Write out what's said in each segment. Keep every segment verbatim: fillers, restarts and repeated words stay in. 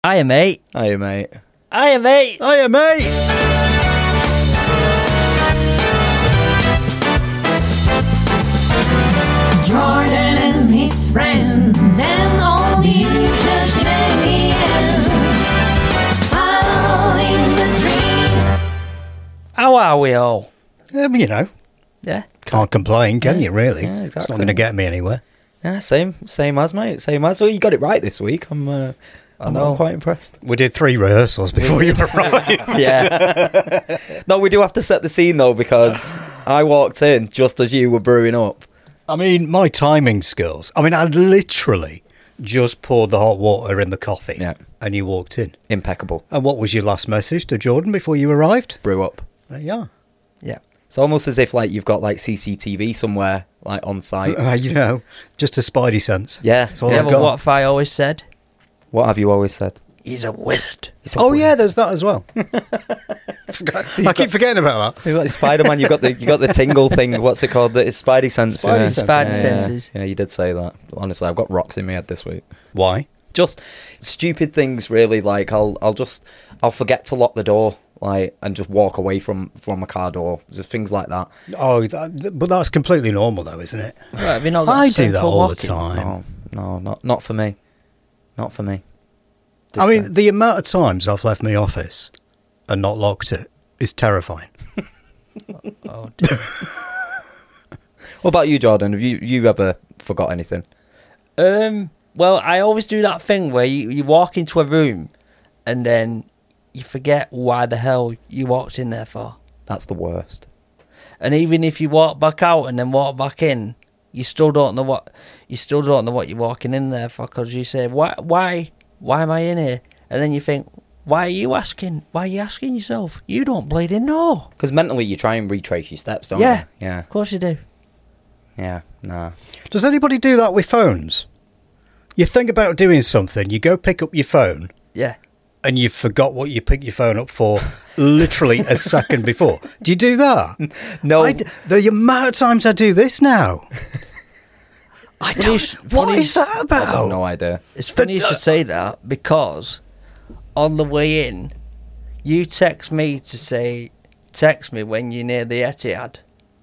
Hiya, mate. Hiya, mate. Hiya, mate. Hiya, mate. Jordan and his friends and all the usual shenanigans. Following the dream. How are we all? Um, you know, Yeah. can't complain, can you, really? Yeah, It's not exactly. going to get me anywhere. Yeah, same, same as, mate. Same as. Well, you got it right this week. I'm, uh, I'm, know. I'm quite impressed. We did three rehearsals before you arrived. Yeah. No, we do have to set the scene, though, because I walked in just as you were brewing up. I mean, my timing skills. I mean, I literally just poured the hot water in the coffee Yeah. and you walked in. Impeccable. And what was your last message to Jordan before you arrived? Brew up. There you are. Yeah. It's almost as if, like, you've got, like, C C T V somewhere, like, on site. Uh, you know, just a spidey sense. Yeah. That's all Yeah, I've but got. what have I always said? What have you always said? He's a wizard. It's a Oh, word. yeah, there's that as well. Forgot- I keep forgetting about that. You're like Spider-Man, you got the you got the tingle thing. What's it called? The it's Spidey sense. Spidey yeah. sense. Spidey Yeah, senses. Yeah. yeah, you did say that. Honestly, I've got rocks in my head this week. Why? Just stupid things, really. Like I'll I'll just I'll forget to lock the door, like, and just walk away from from a car door. Just things like that. Oh, that, but that's completely normal, though, isn't it? Right, have you not got I do that central all the locking? time. No, no, not not for me. Not for me. I Just, mean, uh, the amount of times I've left my office and not locked it is terrifying. Oh, dear. what about you, Jordan? Have you you ever forgot anything? Um. Well, I always do that thing where you, you walk into a room and then you forget why the hell you walked in there for. That's the worst. And even if you walk back out and then walk back in, you still don't know what you still don't know what you're walking in there for, because you say, why why why am I in here? And then you think, why are you asking? Why are you asking yourself? You don't bleeding know. Because mentally, you try and retrace your steps, don't Yeah. you? Yeah. Of course you do. Yeah. Nah. Does anybody do that with phones? You think about doing something, you go pick up your phone, Yeah. and you forgot what you picked your phone up for literally a second before. Do you do that? No. I d- the amount of times I do this now. I Funny don't. sh- What funny is sh- that I've about? got no idea. It's funny you should say that, because on the way in, you text me to say, text me when you're near the Etihad.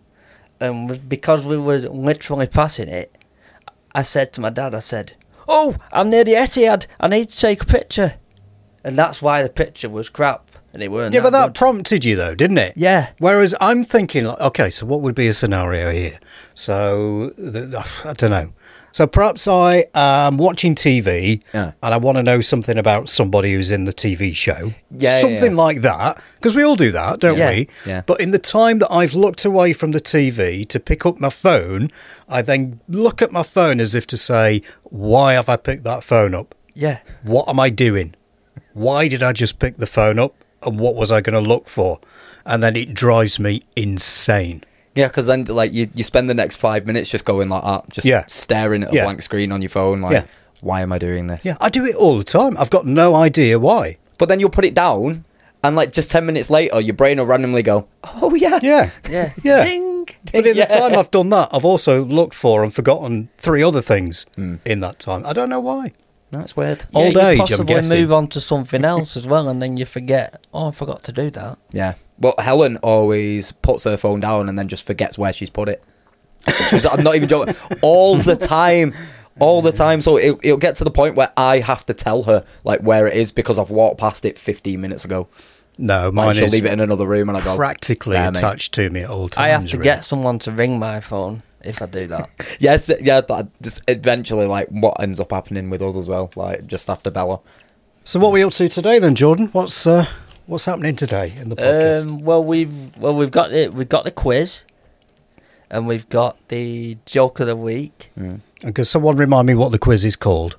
And because we were literally passing it, I said to my dad, I said, oh, I'm near the Etihad, I need to take a picture. And that's why the picture was crap, and it weren't Yeah, but that good. prompted you though, didn't it? Yeah. Whereas I'm thinking, like, okay, so what would be a scenario here? So the, I don't know. So perhaps I am watching T V Yeah. and I want to know something about somebody who's in the T V show. Yeah, yeah, something yeah. like that, because we all do that, don't Yeah. we? Yeah. But in the time that I've looked away from the T V to pick up my phone, I then look at my phone as if to say, "Why have I picked that phone up? Yeah. What am I doing? Why did I just pick the phone up? And what was I going to look for?" And then it drives me insane. Yeah, because then like you, you spend the next five minutes just going like that, just Yeah. staring at a Yeah. blank screen on your phone. Like, Yeah. why am I doing this? Yeah, I do it all the time. I've got no idea why. But then you'll put it down, and like just ten minutes later, your brain will randomly go, "Oh yeah, Yeah. Yeah. Yeah. Ding. But in Yeah. the time I've done that, I've also looked for and forgotten three other things in that time. I don't know why. that's weird." Yeah, Old you age, I'm possibly guessing. move on to something else as well, and then you forget, oh, I forgot to do that. Yeah. Well, Helen always puts her phone down and then just forgets where she's put it. She's, I'm not even joking. All the time. All the time. So it, it'll get to the point where I have to tell her like where it is because I've walked past it fifteen minutes ago. No, Like, mine she'll is leave it in another room and I go, practically "It's there, mate." attached to me at all times. I have to really. get someone to ring my phone if I do that. Yes, yeah, that just eventually like what ends up happening with us as well. Like just after Bella. So what are we up to today then, Jordan? What's uh, what's happening today in the podcast? Um, well, we've well we've got the we've got the quiz, and we've got the joke of the week. Mm. And can someone remind me what the quiz is called?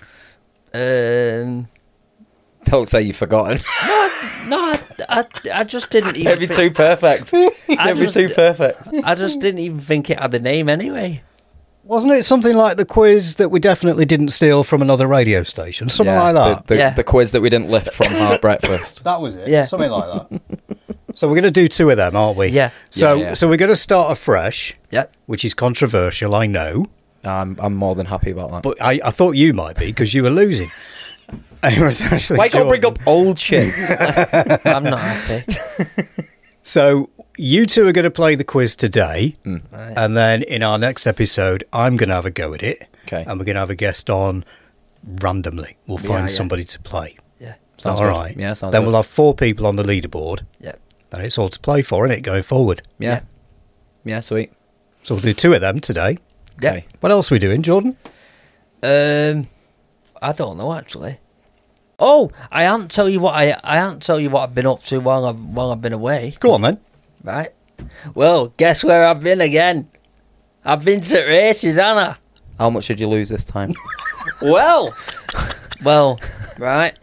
Um, Don't say you've forgotten. no, I, I, I just didn't even. It'd be thi- too perfect. I It'd be just- too perfect. I just didn't even think it had a name anyway. Wasn't it something like the quiz that we definitely didn't steal from another radio station? Something Yeah, like that. The, the, Yeah. the quiz that we didn't lift from Heart Breakfast. That was it. Yeah. Something like that. So we're going to do two of them, aren't we? Yeah. So Yeah, yeah. so we're going to start afresh, Yep. which is controversial, I know. I'm I'm more than happy about that. But I, I thought you might be because you were losing. it was actually Why can't Jordan. bring up old shit? I'm not happy. So you two are going to play the quiz today, Right. and then in our next episode, I'm going to have a go at it. Okay. And we're going to have a guest on randomly. We'll Yeah, find yeah. somebody to play. Yeah. Is that Sounds all good. right? Yeah, sounds Then good. we'll have four people on the leaderboard, Yeah. and it's all to play for, isn't it, going forward? Yeah. Yeah, sweet. So we'll do two of them today. Yeah. Okay. What else are we doing, Jordan? Um, I don't know actually. Oh, I can't tell you what I I can't tell you what I've been up to while I've while I've been away. Go on, then. Right. Well, guess where I've been again? I've been to races, haven't I? How much did you lose this time? Well, well, right.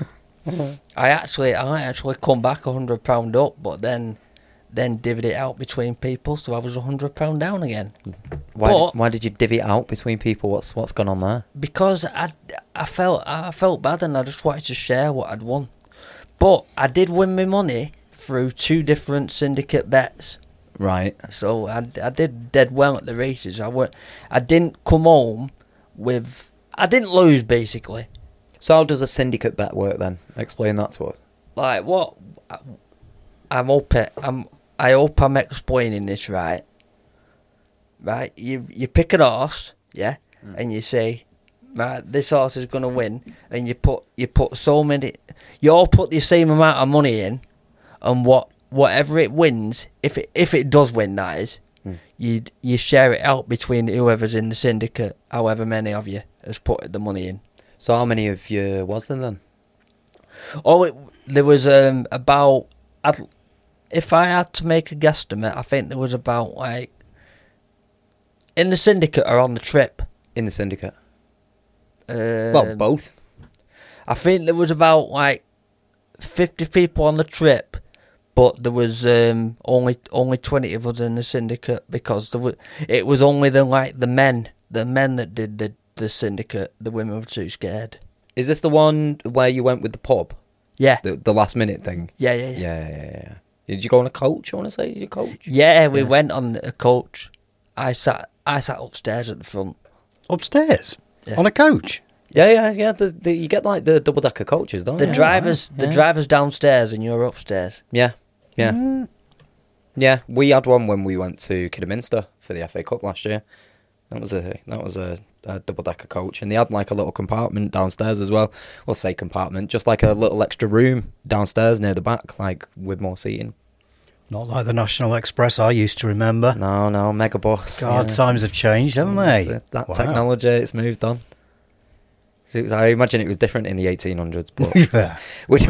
I actually I actually come back a hundred pound up, but then then divvied it out between people, so I was a hundred pound down again. Why, But- did, why did you divvy it out between people? What's what's gone on there? Because I, I felt I felt bad and I just wanted to share what I'd won. But I did win my money through two different syndicate bets. Right. So I, I did dead well at the races. I went, I didn't come home with I didn't lose basically. So how does a syndicate bet work then? Explain that to us. Like what I, I'm hope it, I'm I hope I'm explaining this right. Right, you you pick a horse, yeah, Mm. and you say, right, this horse is gonna win, and you put you put so many, you all put the same amount of money in, and what whatever it wins, if it if it does win, that is, Mm. you you share it out between whoever's in the syndicate, however many of you has put the money in. So how many of you was there then? Oh, it, there was um about, I'd, if I had to make a guesstimate, I think there was about like, in the syndicate or on the trip. In the syndicate? Um, Well, both. I think there was about like fifty people on the trip, but there was um, only only twenty of us in the syndicate because there was, it was only the like the men, the men that did the the syndicate. The women were too scared. Is this the one where you went with the pub? Yeah, The the last minute thing? yeah, yeah, Yeah, yeah. yeah, yeah. yeah. Did you go on a coach, I want to say? Did you coach? Yeah, we Yeah. went on a coach. I sat I sat upstairs at the front. Upstairs? Yeah. On a coach? Yeah, yeah, yeah. The, the, you get like the double decker coaches, don't The you? drivers, Yeah. the drivers downstairs, and you're upstairs. Yeah, yeah. Mm. Yeah, we had one when we went to Kidderminster for the F A Cup last year. That was a that was a, a double decker coach, and they had like a little compartment downstairs as well. We'll say compartment, just like a little extra room downstairs near the back, like with more seating. Not like the National Express I used to remember. No, no, mega bus. God, yeah. times have changed, haven't they? That's it. That Wow. technology, it's moved on. So it was, I imagine it was different in the eighteen hundreds, but Yeah. which,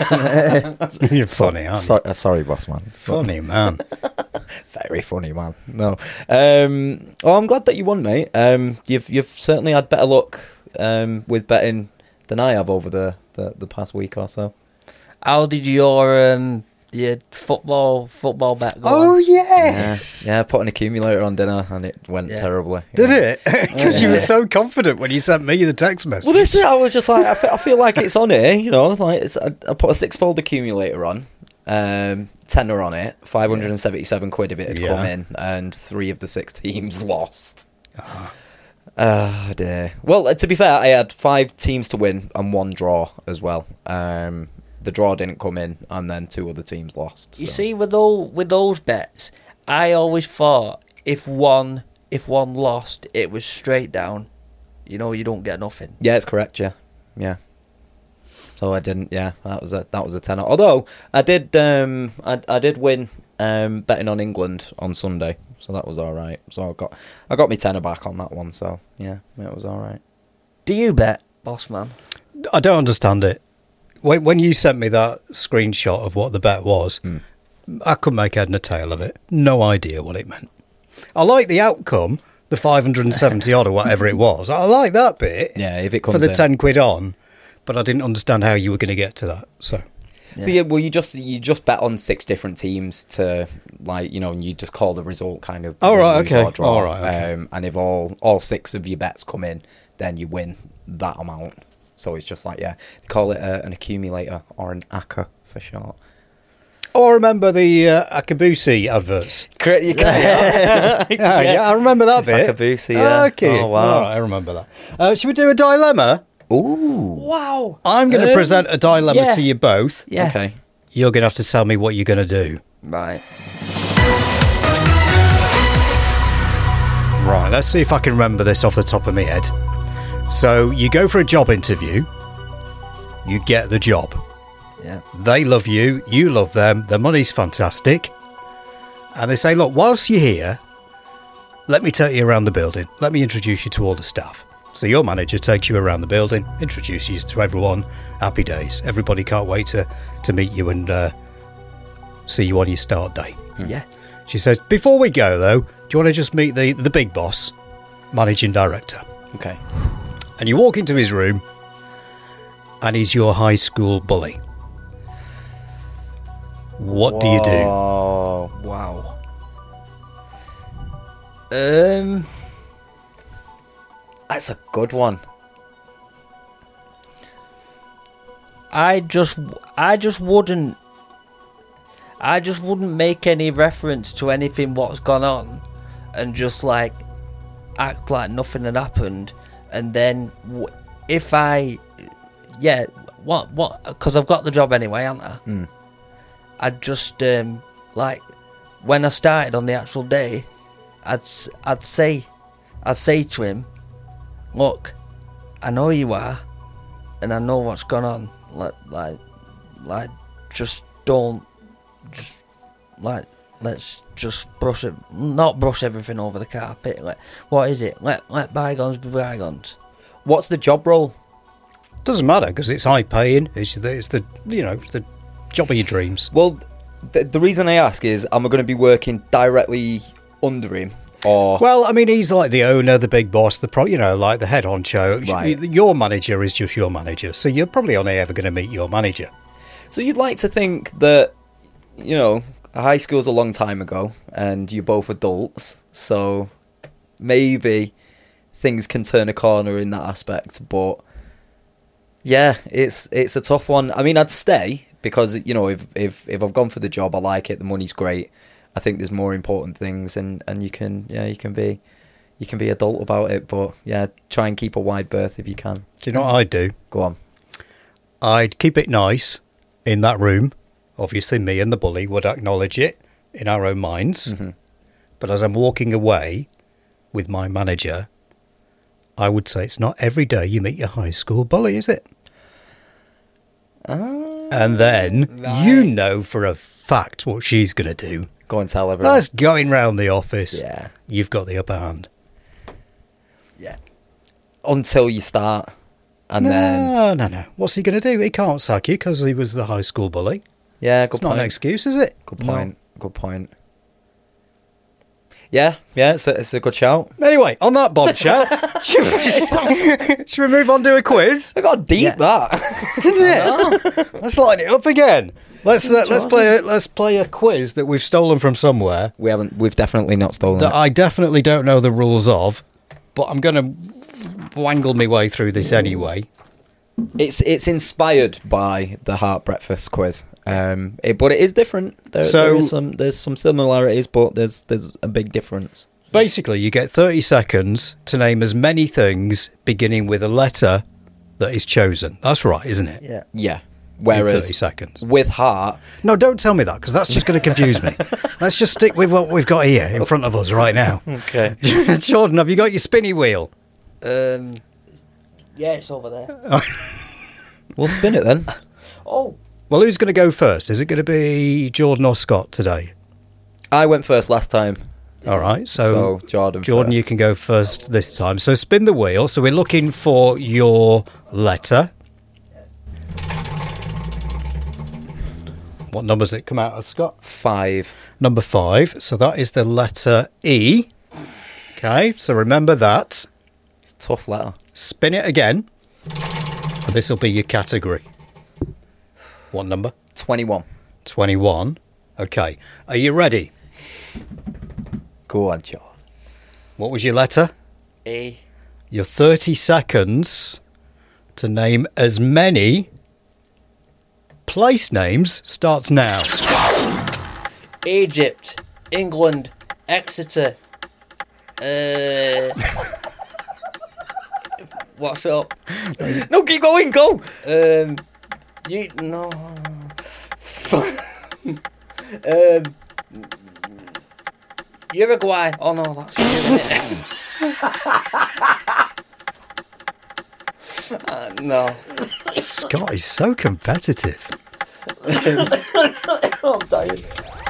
You're funny, aren't you? so, uh, sorry, boss man. Funny, man. Very funny, man. No. Um, oh, I'm glad that you won, mate. Um, you've you've certainly had better luck um, with betting than I have over the, the, the past week or so. How did your um your football football bet go? Oh, on? yes. Yeah, yeah. I put an accumulator on dinner and it went Yeah. terribly. Did Yeah. it? Because you were so confident when you sent me the text message. Well, this is, I was just like, I feel, I feel like it's on here, you know. Like it's, I, I put a six-fold accumulator on, um, tenner on it, five hundred and seventy-seven quid if it had Yeah. come in, and three of the six teams lost. Ah. Oh dear. Well, uh, to be fair, I had five teams to win and one draw as well. Um, the draw didn't come in, and then two other teams lost. You so. see, with all with those bets, I always thought if one if one lost, it was straight down. You know, you don't get nothing. Yeah, it's correct. Yeah, yeah. So I didn't. Yeah, that was a that was a tenner. Although I did, um, I I did win um, betting on England on Sunday, so that was all right. So I got I got my tenner back on that one. So yeah, it was all right. Do you bet, boss man? I don't understand it. When, when you sent me that screenshot of what the bet was, Hmm. I couldn't make head and a tail of it. No idea what it meant. I like the outcome, the five hundred seventy odd or whatever it was. I like that bit Yeah, if it comes for the in. ten quid on, but I didn't understand how you were going to get to that. So So yeah, well, you just you just bet on six different teams to like you know, and you just call the result kind of. Oh, right, lose okay. or draw. All right, okay. Um, and if all all six of your bets come in, then you win that amount. So it's just like yeah, they call it uh, an accumulator or an A C A for short. Oh, I remember the uh, Akabusi adverts. Correct, you can, yeah. Yeah, yeah, I remember that bit. Akabusi, yeah. Okay. Oh, wow. All right, I remember that. Uh, should we do a dilemma? Ooh. Wow. I'm going to Um, present a dilemma yeah. to you both. Yeah. Okay. You're going to have to tell me what you're going to do. Right. Right, let's see if I can remember this off the top of my head. So, you go for a job interview. You get the job. Yeah. They love you. You love them. The money's fantastic. And they say, look, whilst you're here, let me take you around the building. Let me introduce you to all the staff. So your manager takes you around the building, introduces you to everyone. Happy days. Everybody can't wait to, to meet you and uh, see you on your start day. Yeah. She says, before we go, though, do you want to just meet the, the big boss, managing director? Okay. And you walk into his room, and he's your high school bully. What do you do? Whoa. Wow. Um. That's a good one. I just, I just wouldn't, I just wouldn't make any reference to anything what's gone on, and just like act like nothing had happened, and then w- if I, yeah, what, what? Because I've got the job anyway, haven't I? Mm. I'd just um like when I started on the actual day, I'd s- I'd say, I'd say to him, look, I know you are, and I know what's gone on. Like, like, like, just don't, just, like, let's just brush it, not brush everything over the carpet. Like, what is it? Let let bygones be bygones. What's the job role? Doesn't matter because it's high paying. It's the, it's the you know it's the job of your dreams. Well, th- the reason I ask is, am I going to be working directly under him, or Well, I mean, he's like the owner, the big boss, the pro, you know, like the head honcho. Right. Your manager is just your manager, so you're probably only ever going to meet your manager. So you'd like to think that, you know, high school's a long time ago, and you're both adults, so maybe things can turn a corner in that aspect. But yeah, it's it's a tough one. I mean, I'd stay because, you know, if if if I've gone for the job, I like it, the money's great. I think there's more important things, and, and you can yeah you can be you can be adult about it. But yeah, try and keep a wide berth if you can. Do you know what I'd do? Go on. I'd keep it nice in that room. Obviously, me and the bully would acknowledge it in our own minds. Mhm. But as I'm walking away with my manager, I would say it's not every day you meet your high school bully, is it? Ah. And then Right. you know for a fact what she's going to do. Go and tell everyone. That's going round the office. Yeah. You've got the upper hand. Yeah. Until you start. And no, then... no, no. What's he going to do? He can't sack you because he was the high school bully. Yeah, good It's not point. an excuse, is it? Good point. Good point. Yeah, yeah, it's a, it's a good shout. Anyway, on that bombshell, should, we, should we move on to a quiz? I got deep Yeah. that. Yeah. Let's lighten it up again. Let's uh, let's play a, let's play a quiz that we've stolen from somewhere we haven't. We've definitely not stolen that it. I definitely don't know the rules of, but I'm going to wangle my way through this anyway. It's it's inspired by the Heart Breakfast quiz, um, it, but it is different. There, So- there is some there's some similarities, but there's there's a big difference. Basically, you get thirty seconds to name as many things beginning with a letter that is chosen. That's right, isn't it? Yeah. Yeah. In Whereas thirty seconds. with Heart, No, don't tell me that because that's just going to confuse me. Let's just stick with what we've got here in front of us right now. okay, Jordan, have you got your spinny wheel? Um. Yeah, it's over there. we'll spin it then. Oh. Well, who's going to go first? Is it going to be Jordan or Scott today? I went first last time, All right, so, so, Jordan. Jordan, first. you can go first this time. So spin the wheel. So we're looking for your letter. What number does it come out as, Scott? five. Number five. So that is the letter E. Okay, so remember that. It's a tough letter. Spin it again. And this will be your category. What number? Twenty-one. twenty-one. Okay. Are you ready? Go on, Jordan. What was your letter? E. Your thirty seconds to name as many place names starts now. Egypt, England, Exeter. Uh. What's up? No, keep going, go. Um, you no. um, Uruguay. Oh no, that's you, isn't it? uh, no. Scott is so competitive. I'm dying.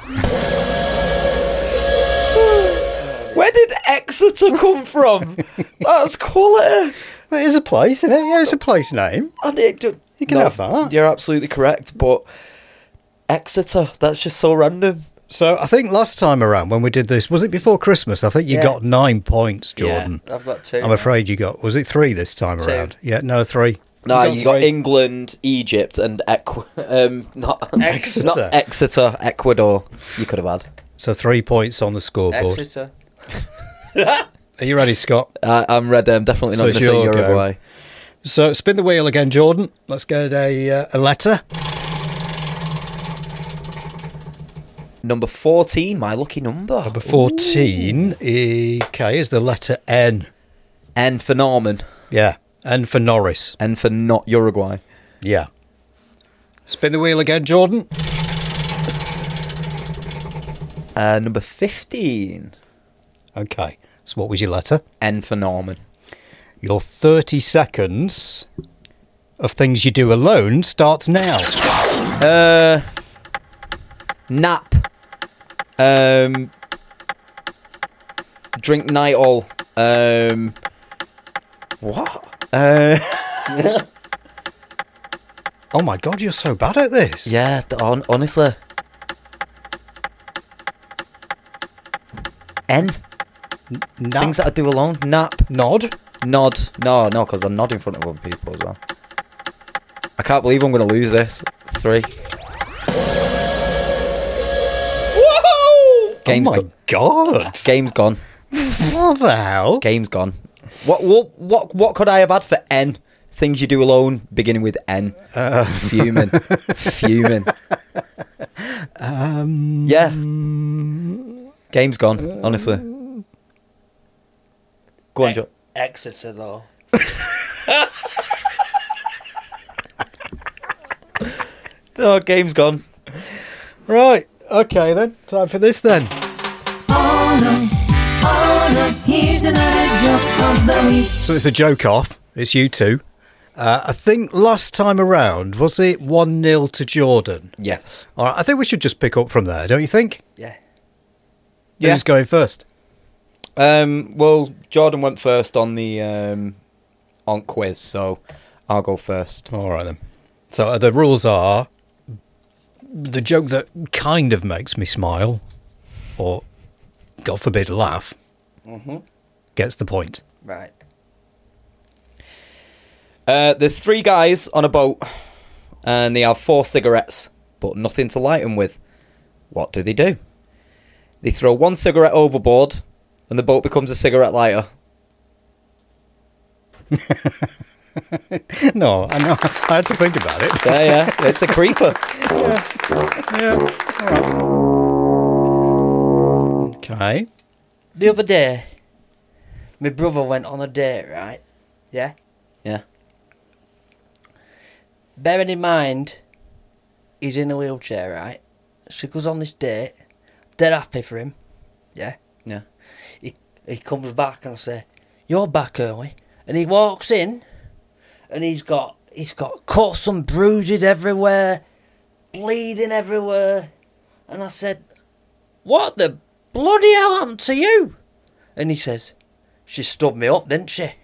Where did Exeter come from? That's quality. Well, it is a place, isn't it? Yeah, it's a place name. And it do- You can No, have that. You're absolutely correct, but Exeter, that's just so random. So I think last time around when we did this, was it before Christmas? I think you Yeah. got nine points, Jordan. Yeah, I've got two. I'm afraid you got, was it three this time Two. around? Yeah, no, three. No, you got three. England, Egypt, and Equ- um, not Exeter. not Exeter, Ecuador. You could have had. So three points on the scoreboard. Exeter. Are you ready, Scott? Uh, I'm ready. I'm definitely So not it's going to say your go. Uruguay. So spin the wheel again, Jordan. Let's get a, uh, a letter. Number fourteen, my lucky number. Number fourteen, okay, is the letter N. N for Norman. Yeah, N for Norris. N for not Uruguay. Yeah. Spin the wheel again, Jordan. Uh, number fifteen, Okay, so what was your letter? N for Norman. Your thirty seconds of things you do alone starts now. Uh, nap. Um, drink night all. Um, what? Uh, Oh my God, you're so bad at this. yeah. th- hon- honestly. N. Nap. Things that I do alone. Nap. Nod. Nod. No, no, because I nod in front of other people as well. I can't believe I'm going to lose this. Three. Whoa! Game's oh my gone. God. Game's gone. What the hell? Game's gone. What what what what could I have had for N? Things you do alone, beginning with N. Uh, Fuming. Fuming. um, Yeah. Game's gone, honestly. Go on, Joe. Exeter though. No, game's gone. Right. Okay then. Time for this then. Oh no, oh no, here's another joke of the week. So it's a joke off. It's you two. Uh, I think last time around, was it one nil to Jordan? Yes. All right, I think we should just pick up from there, don't you think? Yeah. Yeah. Who's going first? Um, well, Jordan went first on the um, on quiz, so I'll go first. All right then. So uh, the rules are the joke that kind of makes me smile, or God forbid laugh, Mm-hmm. gets the point. Right. Uh, there's three guys on a boat, and they have four cigarettes, but nothing to light them with. What do they do? They throw one cigarette overboard, and the boat becomes a cigarette lighter. No, I know. I had to think about it. Yeah, yeah, it's a creeper. Yeah. Okay. The other day, my brother went on a date, right? Yeah? Yeah. Bearing in mind, he's in a wheelchair, right? So he goes on this date, dead happy for him, yeah? Yeah. He, he comes back and I say, "You're back early." And he walks in, and he's got, he's got cuts and bruises everywhere, bleeding everywhere. And I said, "What the bloody hell happened to you?" And he says, "She stubbed me up, didn't she?"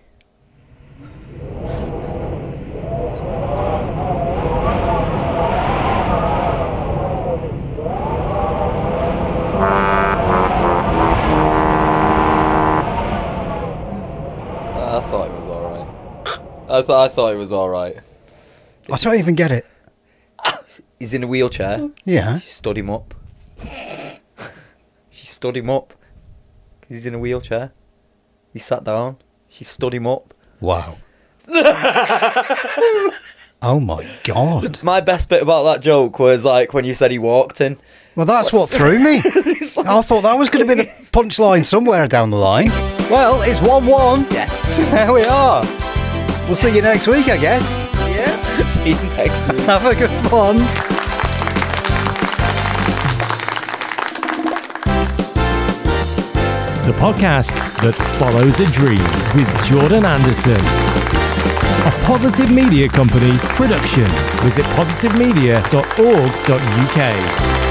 I thought it was alright. I, th- I thought it was alright. I don't even get it. He's in a wheelchair. Yeah. She stood him up. She stood him up. 'Cause he's in a wheelchair. He sat down. She stood him up. Wow. Oh my God. My best bit about that joke was like when you said he walked in. Well, that's what threw me. I thought that was going to be the punchline somewhere down the line. Well, it's one one. Yes. There we are. We'll see you next week, I guess. Yeah. See you next week. Have a good one. The podcast that follows a dream with Jordan Anderson. A Positive Media Company production. Visit positive media dot org dot U K.